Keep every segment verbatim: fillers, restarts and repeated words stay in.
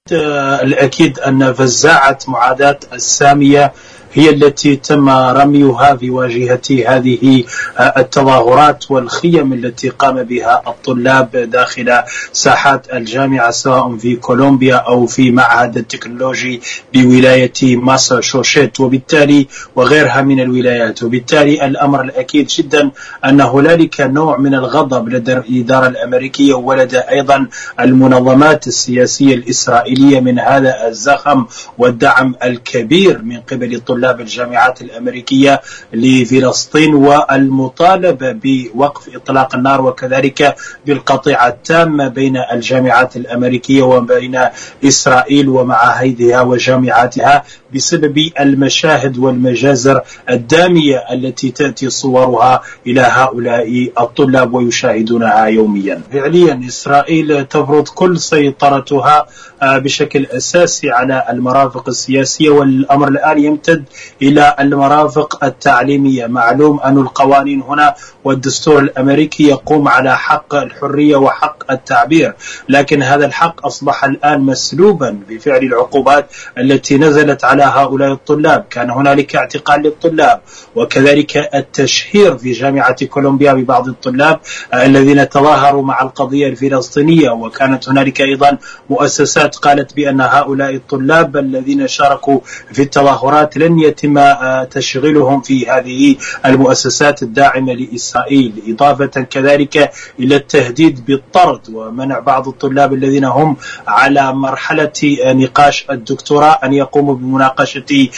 الأكيد أن فزاعة معاداة السامية هي التي تم رميها في واجهة هذه التظاهرات والخيم التي قام بها الطلاب داخل ساحات الجامعة سواء في كولومبيا أو في معهد التكنولوجي بولاية ماساتشوستس وبالتالي وغيرها من الولايات. وبالتالي الأمر الأكيد جدا أن هنالك نوع من الغضب لدى الإدارة الأمريكية ولدى أيضا المنظمات السياسية الإسرائيلية من هذا الزخم والدعم الكبير من قبل الطلاب الجامعات الأمريكية لفلسطين والمطالبة بوقف إطلاق النار وكذلك بالقطيعة التامة بين الجامعات الأمريكية وبين إسرائيل ومعاهدها وجامعاتها بسبب المشاهد والمجازر الدامية التي تأتي صورها إلى هؤلاء الطلاب ويشاهدونها يوميا. فعليا إسرائيل تفرض كل سيطرتها بشكل أساسي على المرافق السياسية، والأمر الآن يمتد إلى المرافق التعليمية. معلوم أن القوانين هنا والدستور الأمريكي يقوم على حق الحرية وحق التعبير، لكن هذا الحق أصبح الآن مسلوبا بفعل العقوبات التي نزلت على هؤلاء الطلاب. كان هنالك اعتقال للطلاب وكذلك التشهير في جامعة كولومبيا ببعض الطلاب الذين تظاهروا مع القضية الفلسطينية، وكانت هنالك أيضا مؤسسات قالت بأن هؤلاء الطلاب الذين شاركوا في التظاهرات لن يتم تشغيلهم في هذه المؤسسات الداعمة لإسرائيل، إضافة كذلك إلى التهديد بالطرد ومنع بعض الطلاب الذين هم على مرحلة نقاش الدكتوراه أن يقوموا بمناقشة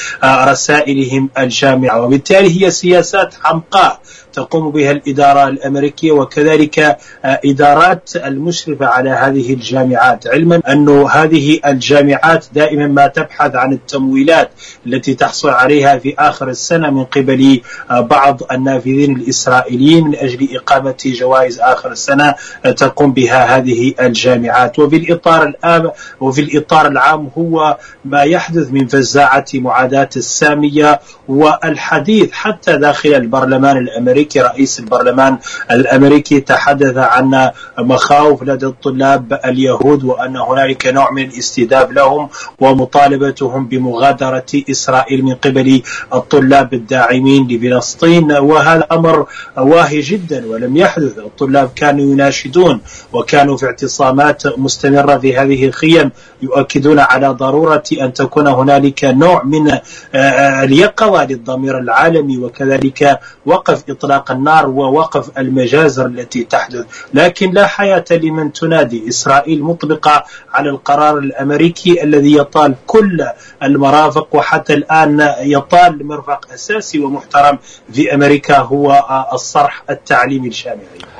رسائلهم الجامعة. وبالتالي هي سياسات حمقاء تقوم بها الإدارة الأمريكية وكذلك إدارات المشرفة على هذه الجامعات، علما أن هذه الجامعات دائما ما تبحث عن التمويلات التي تحصل عليها في آخر السنة من قبل بعض النافذين الإسرائيليين من أجل إقامة جوائز آخر السنة تقوم بها هذه الجامعات. وفي الإطار العام وفي الإطار العام هو ما يحدث من فزاعة معاداة السامية والحديث حتى داخل البرلمان الأمريكي. رئيس البرلمان الأمريكي تحدث عن مخاوف لدى الطلاب اليهود وأن هنالك نوع من الاستتباب لهم ومطالبتهم بمغادرة إسرائيل من قبل الطلاب الداعمين لفلسطين، وهذا أمر واهي جدا ولم يحدث. الطلاب كانوا يناشدون وكانوا في اعتصامات مستمرة في هذه الخيم يؤكدون على ضرورة أن تكون هنالك نوع من اليقظة للضمير العالمي وكذلك وقف إطلاق النار ووقف المجازر التي تحدث. لكن لا حياة لمن تنادي. إسرائيل مطبقة على القرار الأمريكي الذي يطال كل المرافق، وحتى الآن يطال مرفق أساسي ومحترم في أمريكا هو الصرح التعليمي الجامعي.